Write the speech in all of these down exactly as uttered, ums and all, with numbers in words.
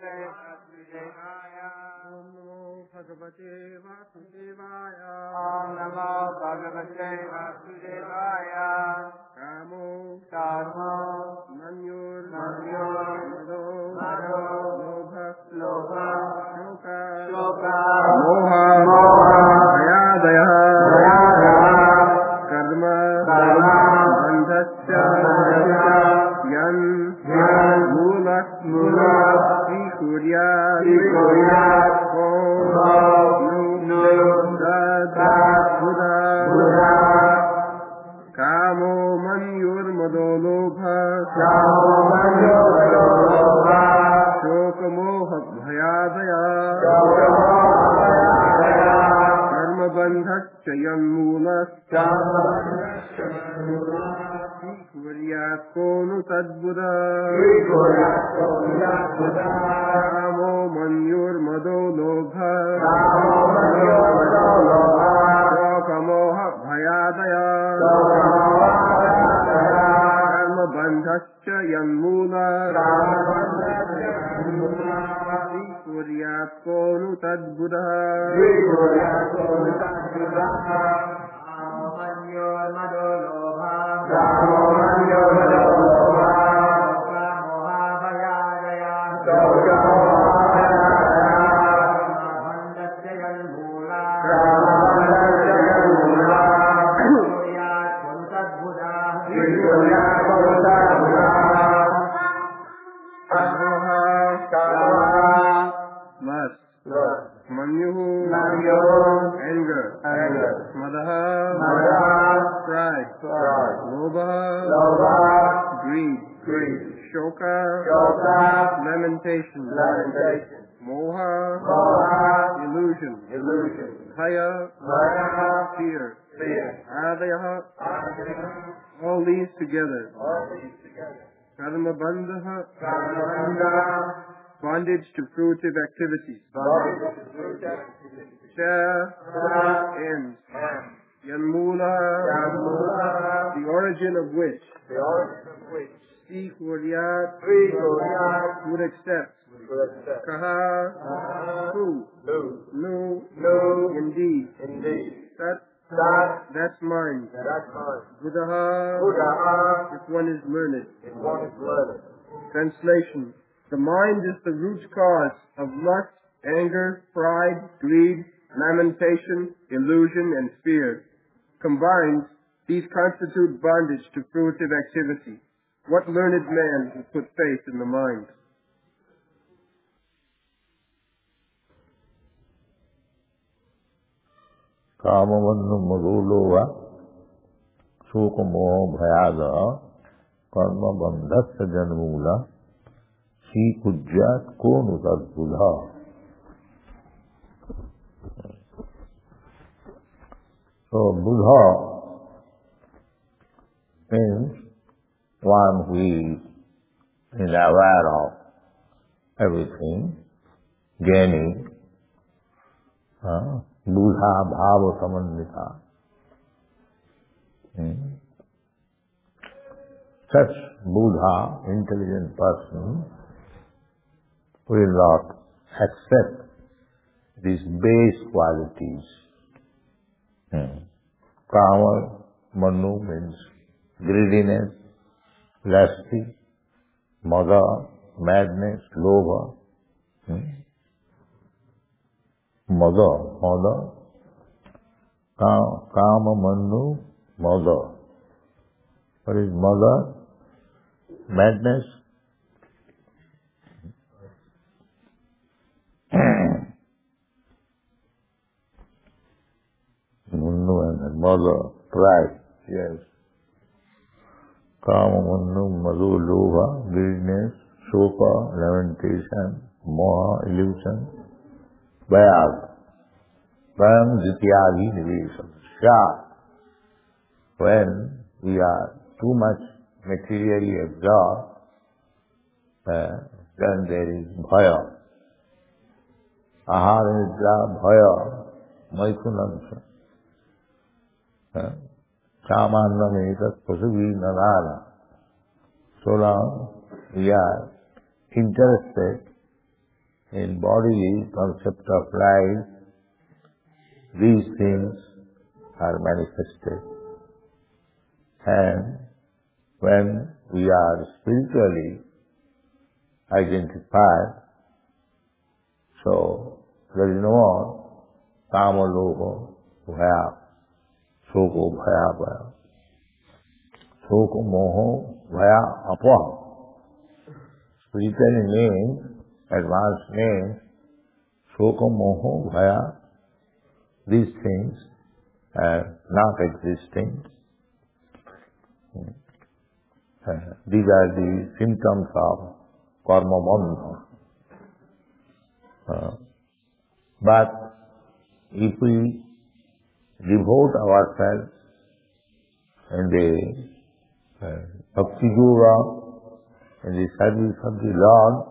Bhagavate Vasudevaya. Om Namo Bhagavate Vasudevaya. Kamo Karma Manyur Manyur Mado Mado Lobha Lobha Shoka Shoka Moha Moha Mayadaya Mayadaya Karma Karma Bandhasya Bandhasya Yan Yan Mula Mula Srikurya Srikurya Om Om Nu Dad Dad Buddha Buddha Kamo Manyur Mado Lobha Kamo Manyur Mado Lobha Shoka Moha Bhayadaya Shoka Moha Bhayadaya Karma Bandhasya Yan Mula Karma Kuryat Konu Tadbuddha Srikurya Buddha Kamo Manyur Mado Lobha Kamo Manyur Mado Lobha Shoka Moha Bhayadaya Shoka Moha Bhayadaya Karma Bandhasya Yan Mula Karma Bandhasya Kuryat Konu Tadbuddha Srikurya Buddha Kamo Manyur Mado Lobha Kamo Manyur Mado Lobha Shoka Moha Bhayadaya Shoka Moha Bhayadaya Bandhasya Yan Mula Karma Bandhasya Yan Mula Srikurya Buddha Srikurya Buddha Moha Karma Mas Manyuhu Manyur Anger Anger Madaha Mada Pride Pride Lobha Lobha Greed Greed Shoka Shoka Lamentation Lamentation Moha Moha Illusion Illusion Bhaya Maya Fear Fear Adaya All these together All these together Karma Bandha Karma Bondage to fruitive activities Bandha Cha Ends Yanmula The origin of which The origin of which Si Kuryat Srikurya would accept will accept Kaha Who Who No No Indeed Indeed That That That's mine That's mine Buddha Buddha If one is learned is one is learned. Translation The mind is the root cause of lust, anger, pride, greed, lamentation, illusion, and fear. Combined, these constitute bondage to fruitive activity. What learned man will put faith in the mind? ಕಾಮವನ್ನು ಮೊದಲುವ ಶೋಕಮೋಹ ಭಯಾದ ಕರ್ಮಬಂಧಸ್ಸ ಜನ್ಮೂಲ ಶ್ರೀಕುಜ್ಯಾತ್ ಕೋನು ತದ್ಬುಧ. So Buddha means one who is aware of everything, gaining uh, Buddha bhava samannita. Hmm. Such Buddha, intelligent person, will not accept these base qualities. Hmm. Kama, manu means greediness, lusty, mada, madness, lobha. Hmm. Mada, mada, kama, manu, mada. What is mada? Madness. Manu and mada, pride, yes. Kama, manu, madu, lobha, greediness, shoka, lamentation, moha, illusion, Vyag, Vyam Jityadi Nivesam. Shyat. When we are too much materially absorbed, uh, then there is Bhaya. Ahara Nidra Bhaya Maithunamsa. Samannam etat pasuvi nadana. So long we are interested in bodily concept of life, these things are manifested. And when we are spiritually identified, so there is no more kama, loha, bhaya, soko, bhaya, bhaya. Soko, moho, bhaya, apaha. Spiritually means, advanced means, soko, moho, bhaya. These things are not existing. Uh, these are the symptoms of karma bandha. Uh, but if we devote ourselves in the uh, bhakti yoga, in the service of the Lord,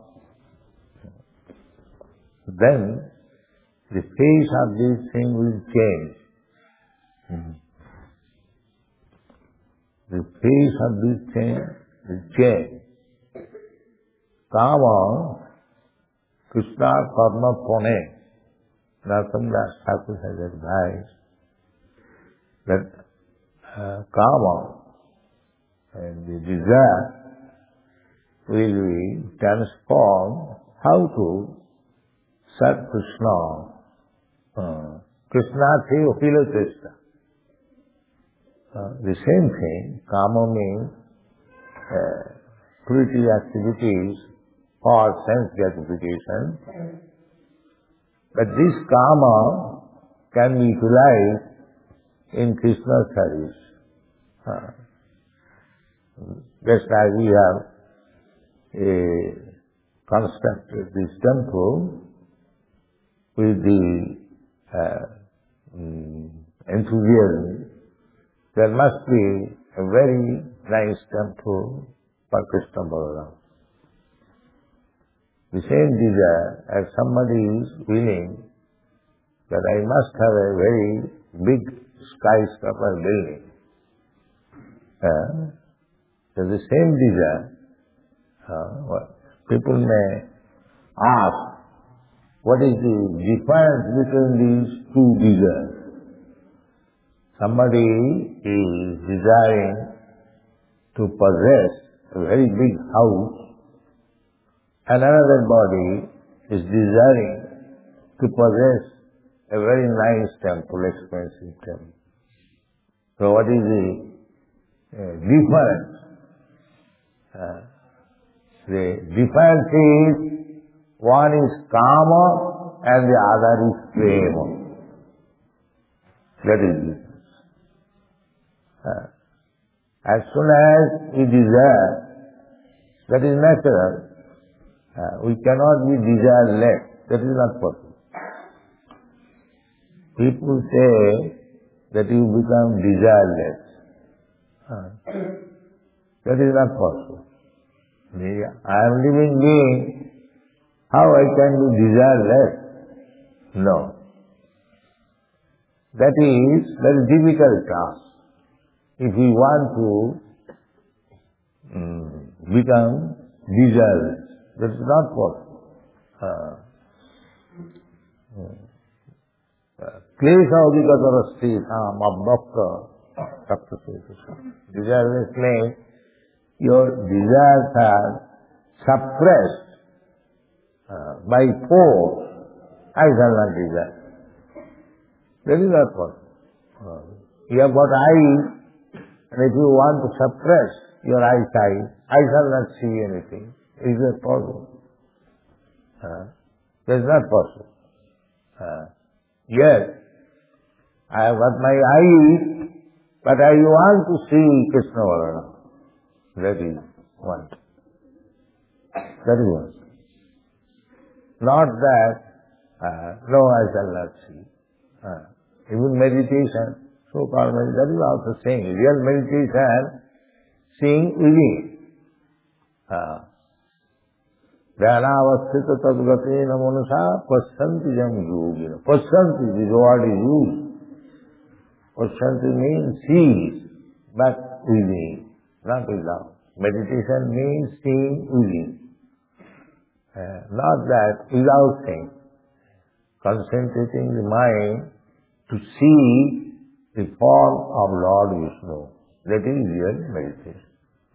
then the face of this thing will change. Mm-hmm. The face of this thing will change. Kama, Krishna karma pone. Narottam Das Thakur has advised that uh, kama and the desire will be transformed. How to serve Krishna? Uh, Krishna Theophilo Krishna. Uh, the same thing, kama means uh, fruitive activities for sense gratification. But this kama can be utilized in Krishna's service. Uh, just as we have uh, constructed this temple with the uh, um, enthusiasm, there must be a very nice temple for Krishna Balaram. The same desire, as somebody is willing that I must have a very big skyscraper building. Uh, so the same desire, uh, what people may ask, what is the difference between these two desires? Somebody is desiring to possess a very big house, and another body is desiring to possess a very nice temple, expensive temple. So what is the uh, difference? Uh, the difference is, one is kama and the other is prema. That is the difference. Uh, as soon as we desire, that is natural. Uh, we cannot be desireless. That is not possible. People say that you become desireless. Uh, that is not possible. I am living being. How I can be desireless? No. That is very difficult task. If we want to um, become desireless, that is not possible. Uh, Klesha adhikatarasti tham abhakta Sapta Krishna. Desireless means your desires are suppressed uh, by force. I shall not desire. That is not possible. Uh, you have got eyes, and if you want to suppress your eyesight, I shall not see anything. Is that possible? Uh, that is not possible. Uh, yes, I have got my eyes, but I want to see Krishna Balaram. That is one. That is one. Not that, uh, no, I shall not see. Uh, even meditation, so-called meditation, that is also saying, real meditation, seeing within. Uh, Dhyanavasthita tadgatena manasa pasyanti jam yogina. Pasyanti, this word is used. Pasyanti means sees, but within, not without. Meditation means seeing within. Uh, not that without saying. Concentrating the mind to see the form of Lord Vishnu. That is real meditation.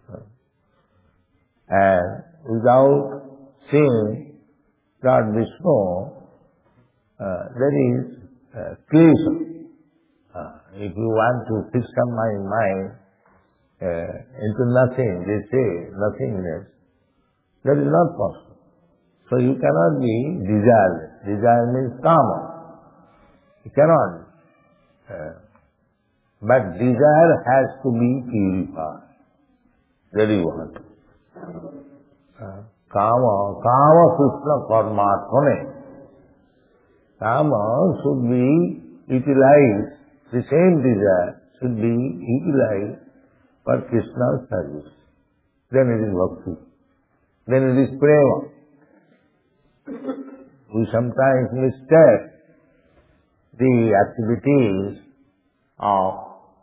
And without seeing Lord Vishnu, uh, that is uh, klesha. Uh, if you want to fix up my mind uh, into nothing, they say nothingness, that is not possible. So you cannot be desireless. Desire means kama. You cannot. Uh, but desire has to be purified. Very what? Uh, kama, kama krishna karmarthane. Kama should be utilized, the same desire should be utilized for Krishna's service. Then it is bhakti. Then it is prema. We sometimes mistake the activities of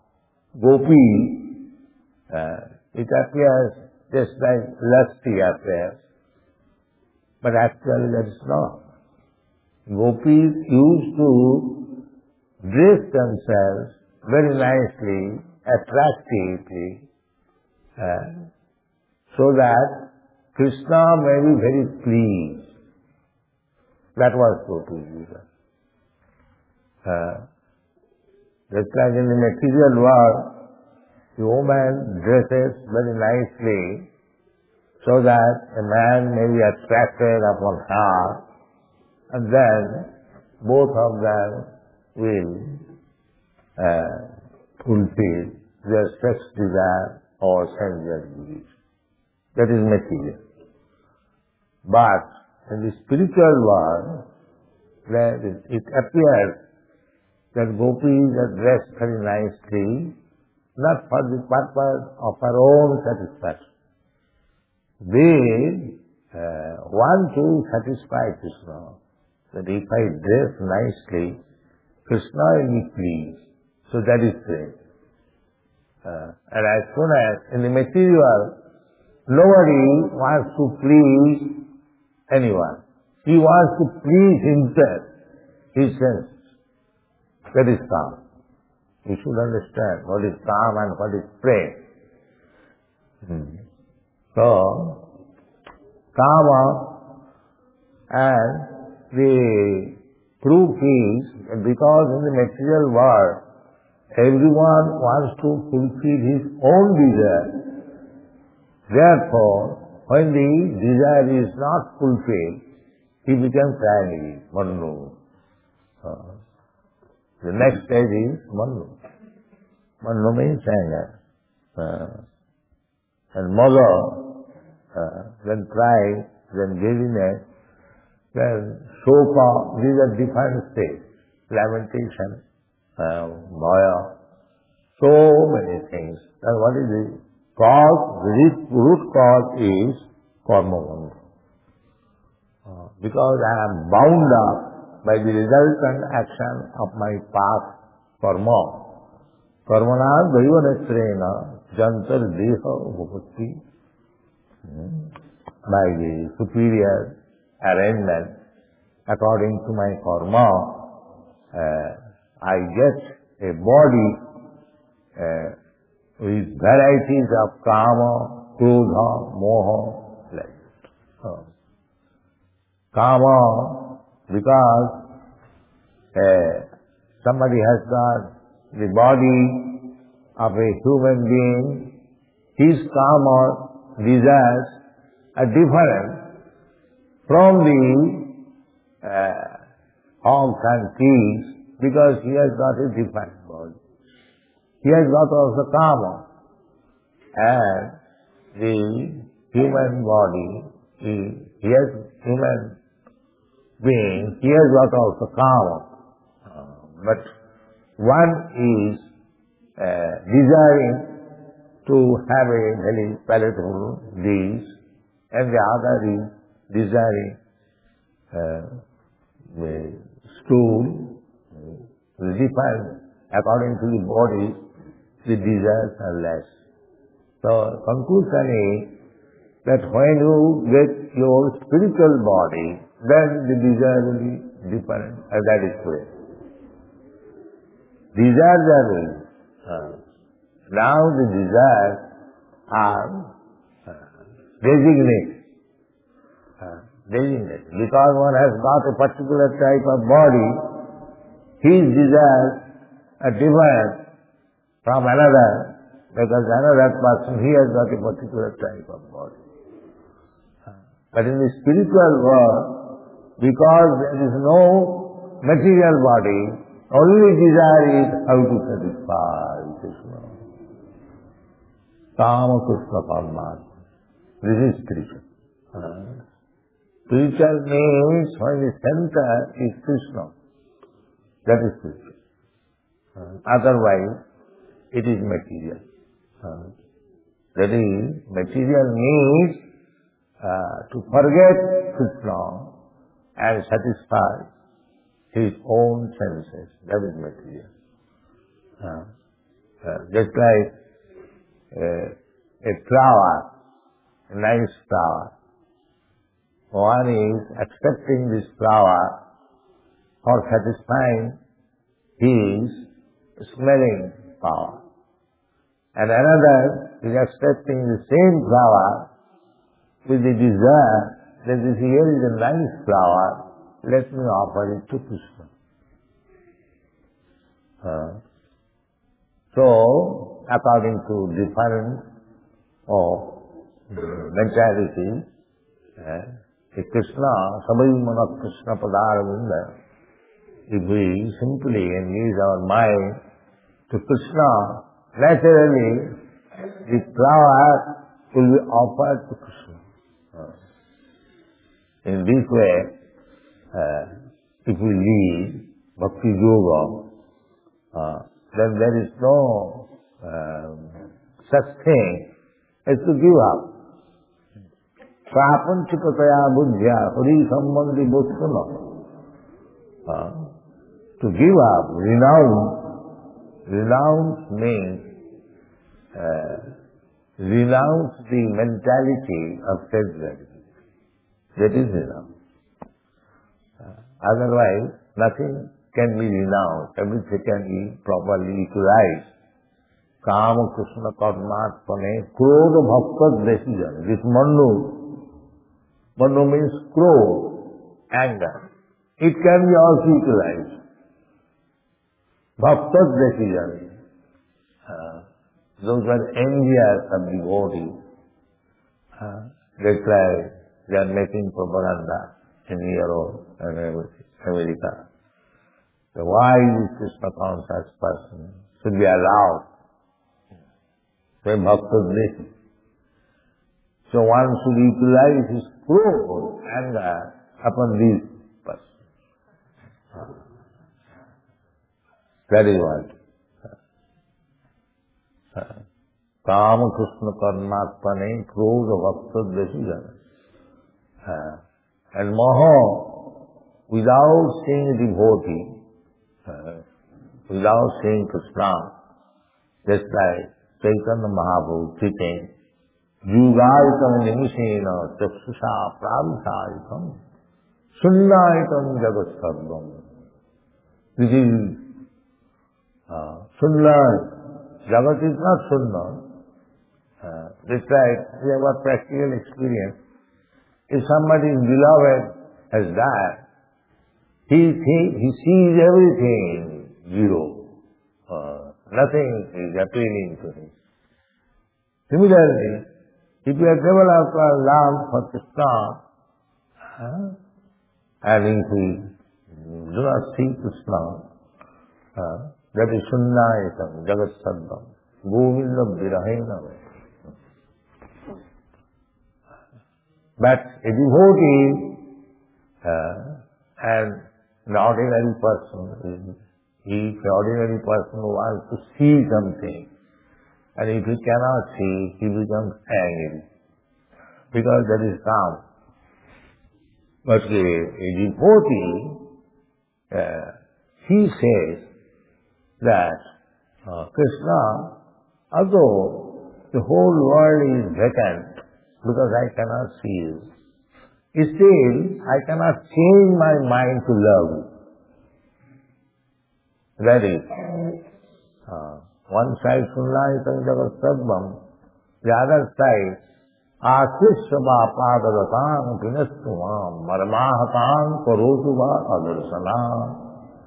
gopi. Uh, it appears just like lusty affairs, but actually that is not. Gopis used to dress themselves very nicely, attractively, uh, so that Krishna may be very pleased. That was Gopi Jiva. Uh, just like in the material world, the woman dresses very nicely so that a man may be attracted upon her, and then both of them will uh, fulfill their sex desire or sensual needs. That is material. But in the spiritual world, that it, it appears that gopis are dressed very nicely, not for the purpose of her own satisfaction. They uh, want to satisfy Krishna. That if I dress nicely, Krishna will be pleased. So that is great. Uh, and as soon as in the material, nobody wants to please anyone. He wants to please himself, his senses. That is calm. You should understand what is calm and what is prayer. Hmm. So, kama and the proof is that because in the material world, everyone wants to fulfill his own desire. Therefore, when the desire is not fulfilled, he becomes angry, Manu. Uh, the next stage is Manu. Manu means anger. Uh, and mother, uh, then pride, then greediness, then shoka, these are different states. Lamentation, uh, maya, so many things. And what is the cause? The root cause is karma bandha. Uh, because I am bound up by the resultant action of my past karma. Karmana daivanetrena jantar deha upapatti. By the superior arrangement, according to my karma, uh, I get a body uh, with varieties of kama, krodha, moha, like that. Uh, kama, because uh, somebody has got the body of a human being, his kama desires are different from the uh, hogs and pigs because he has got a different body. He has got also kama, and the human body, he, he has human being, he has got also kama. Uh, but one is uh, desiring to have a very palatable dish, and the other is desiring uh, the stool, uh, different according to the body, the desires are less. So conclusion is that when you get your spiritual body, then the desire will be different, and that is clear. Desires are real. Uh, now the desires are uh, designated. Uh, designated. Because one has got a particular type of body, his desires are different from another, because another person, he has got a particular type of body. But in the spiritual world, because there is no material body, only desire is how to satisfy Krishna. Kama Krishna Paramatma. This is spiritual. Uh, spiritual means when the center is Krishna. That is spiritual. Uh, otherwise, it is material. Uh, that is, material means uh, to forget Krishna and satisfy his own senses. That is material. Uh, uh, just like uh, a flower, a nice flower. One is accepting this flower for satisfying his smelling power. And another is accepting the same flower with the desire that this here is a nice flower, let me offer it to Krishna. Uh, so, according to difference of mentality, uh, Krishna, Sabai Mana Krishna Padaravinda, if we simply engage our mind to Krishna, naturally, the flower will be offered to Krishna. Uh, in this way, uh, if we lead Bhakti Yoga, uh, then there is no um, such thing as to give up. Prapanchikataya buddhya hari sambandhi bhuttana. To give up, renounce, renounce means uh, renounce the mentality of self-gratification. That is renounce. Uh, otherwise, nothing can be renounced. Everything can be properly utilized. Kama Krishna Karmatpane Krodha Bhakta Desijana. This Manu, Manu means krodha, anger. It can be also utilized. Bhakta Desijana. Uh, those are envious of devotees. Uh, they try, they are making propaganda in Europe and America. So why is Krishna conscious person should be allowed to be Bhakta Desi? So one should utilize his cruel anger upon these persons. That is what. Kama Krishna Karmatpane Krodha Bhakta Desijana. And Maha, without seeing devotee, Uh, without seeing Krishna, just like Chaitanya Mahaprabhu teaching, Yugaitam Nimishena Chakshusha Pravisaitam Sunnaitam Jagat Sarvam. This is uh, Sunna. Jagat is not Sunna. Uh, just like we have a practical experience. If somebody is beloved has died, He, he, he sees everything zero. Uh, nothing is appealing to him. Similarly, if you have developed a love for Krishna, uh, and if we do not see Krishna, uh, that is Sunnaitam, Jagat Saddam, Govindam Virahena. But a devotee uh, and an ordinary person, if an ordinary person wants to see something, and if he cannot see, he becomes angry, because that is calm. But a, a devotee, uh, he says that uh, Krishna, although the whole world is vacant, because I cannot see you. Still, I cannot change my mind to love you. That is, uh, one side Sunnaitam Jagat Sarvam, the other side, Ashishva Padaratam Pinastumam Marmahatam Karotuva Adarsanam.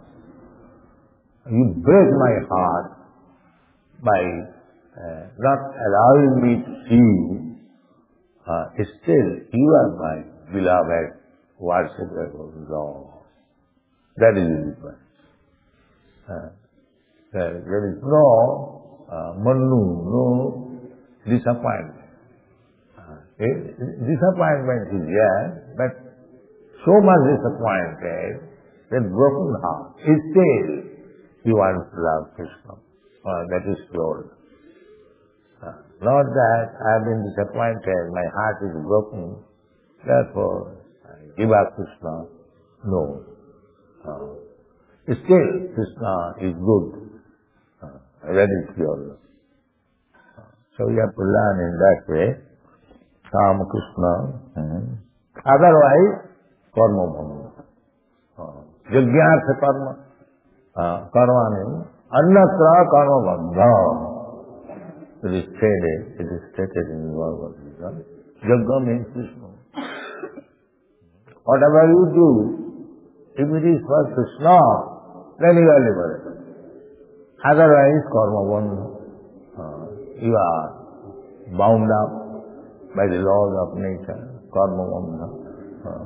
You break my heart by uh, not allowing me to see you. Uh, still, you are my beloved worshipper of Lord. That is the difference. Uh, there, there is no uh, manu, no disappointment. Uh, disappointment is there, but so much disappointed that broken heart. Still, you want to love Krishna. Uh, that is Lord. Uh, not that I have been disappointed, my heart is broken, therefore I give up Krishna. No. Uh, still, Krishna is good. Uh, that is pure. Uh, so you have to learn in that way. Kama Krishna. Mm-hmm. Otherwise, karma bhanga. Uh, Yajnartha karma. Uh, karma means annatra karma bhanga. It is stated, it is stated in the Bhagavad Gita. Yajna means Krishna. Whatever you do, if it is for Krishna, then you are liberated. Otherwise, karma bhanga. Uh, you are bound up by the laws of nature, karma bhanga. Uh,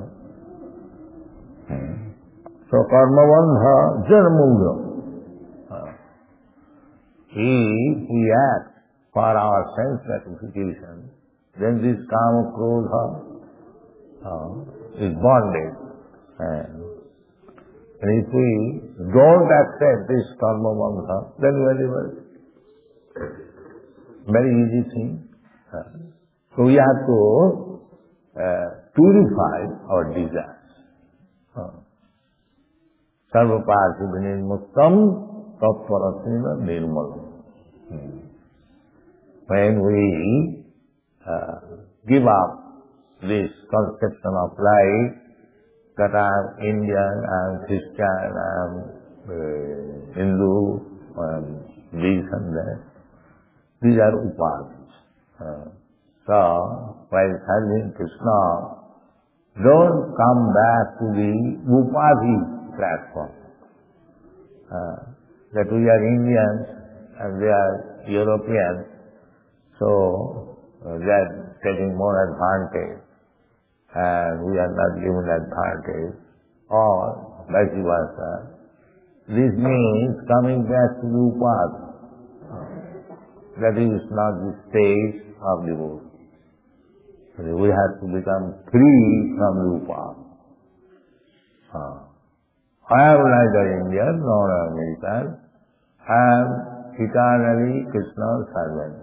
hmm. So karma bhanga janmula. Uh, if we act for our sense gratification, then this kama krodha uh, is bondage. And if we don't accept this karma bhanga, then we are liberated. Very easy thing. Uh, so we have to uh, purify our desires. Uh, Sarvapati vinirmuktam tatparasena nirmalam. When we uh, give up this conception of life, that I am Indian, I am Christian, I am uh, Hindu, I am this and that, these are upadhis. Uh, so, while serving Krishna, don't come back to the upadhi platform. Uh, that we are Indians and they are Europeans, so uh, they are taking more advantage and we are not given advantage, or vice versa. This means coming back to the upadhi. That is not the state of devotion. We have to become free from the upadhi. Uh, I am neither Indian nor American. I am eternally Krishna's servant.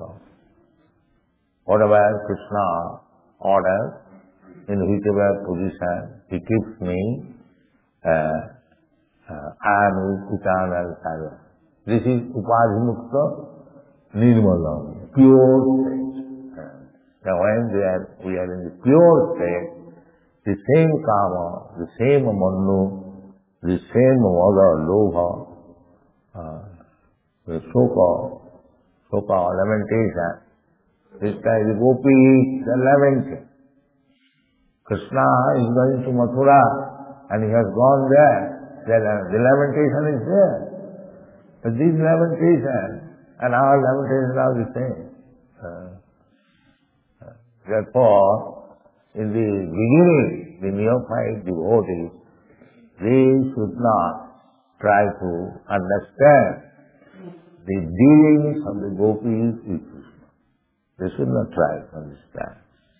Whatever Krishna orders, in whichever position he keeps me, uh, uh, I am his eternal servant. This is upadhi mukta nirmalam, pure state. Uh, now when we are, we are in the pure state, the same kama, the same manu, the same vada, lobha, uh, the so-called, so-called lamentation. This time the gopis are lamenting. Krishna is going to Mathura and he has gone there. The, the lamentation is there. But this lamentation and our lamentation are the same. Uh, uh, therefore, in the beginning, the neophyte devotees, they should not try to understand the dealings of the gopis with Krishna. They should not try to understand.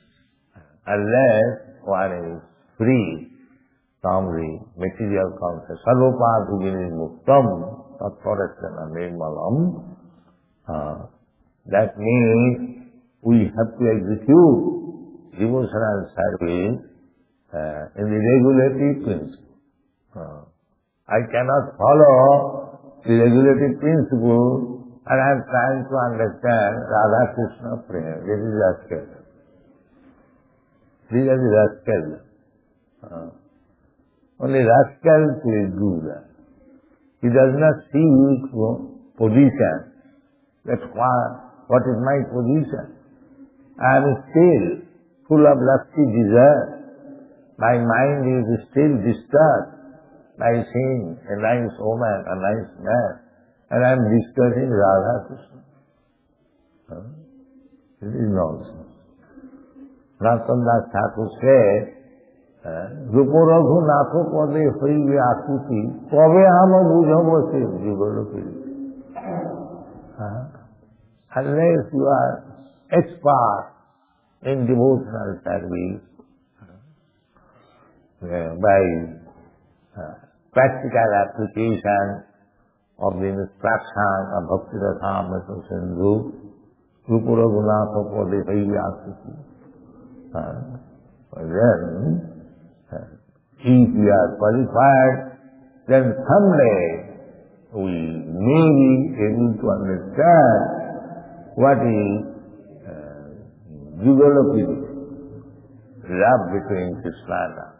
Unless one is free from the material concept. Sarvapati vinirmuktam tatparasana nirmalam. Uh, that means we have to execute devotional service uh, in the regulative principle. Uh, I cannot follow the regulative principle and I am trying to understand Radha Krishna prayer. This is asking. These are the rascals. Uh, only rascals will do that. He does not see his position. That's why, what is my position? I am still full of lusty desire. My mind is still disturbed by seeing a nice woman, a nice man, and I am discussing Radha Krishna. Huh? This is nonsense. Narottam Das Thakur said, Rupa Raghunatha Pade Haribe Akuti, Kabe Hama Bujhamo Se Jugalo. Unless you are expert in devotional service, uh, by uh, practical application of the instruction of Bhakti Rasamrita Sindhu, Rupa Raghunatha Pade Haribe Akuti. Then, uh, if we are qualified, then someday we may be able to understand what is uh, Jugalopiri, love between Krishna and Radha.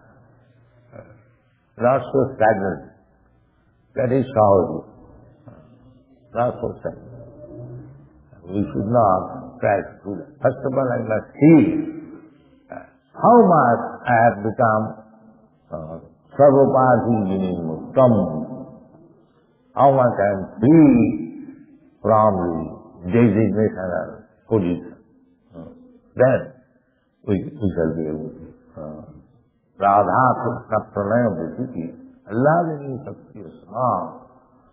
Not so stagnant. That is how, not so stagnant. We should not try to do that. First of all, I must see uh, how much I have become uh, Sarvapati meaning Muttam. How much I am free from the designational position. Uh, then we, we shall be able to. Uh, Radha Krishna Pranaya Bhutiti, Allah Vini Sakti Usma.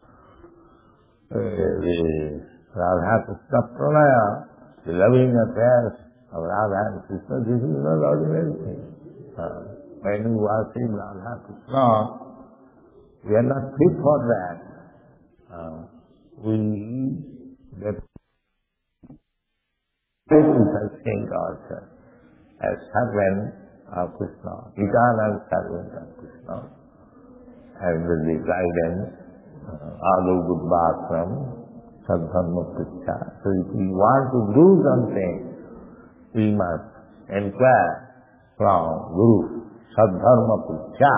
The Radha Krishna Pranaya, the loving affairs of Radha and Krishna, this is not ordinary thing. Uh, when we worship Radha Krishna, we are not fit for that. Uh, we get we shall think ourselves as servant of Krishna, eternal servant of Krishna, and with the guidance, Adu Buddhasram, Sadharma Pricha. So if we want to do something, we must inquire from Guru, Sadharma Pricha,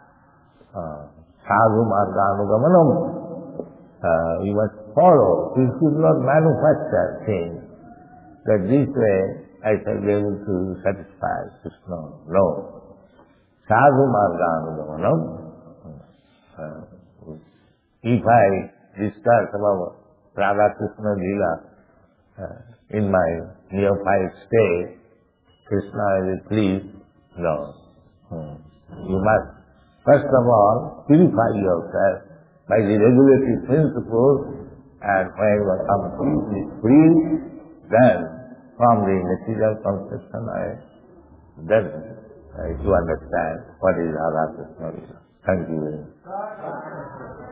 Sadhu Marganugamanam. Uh, we must follow. We should not manufacture things that this way I shall be able to satisfy Krishna. No. Sadhu Marganugamanam. Uh, if I discuss about Radha Krishna Lila uh, in my neophyte state, Krishna is pleased. No. Hmm. You must, first of all, purify yourself by the regulative principles, and when you are completely free, then from the material conception, I, then uh, you understand what is Radha Krishna Lila. Thank you very much.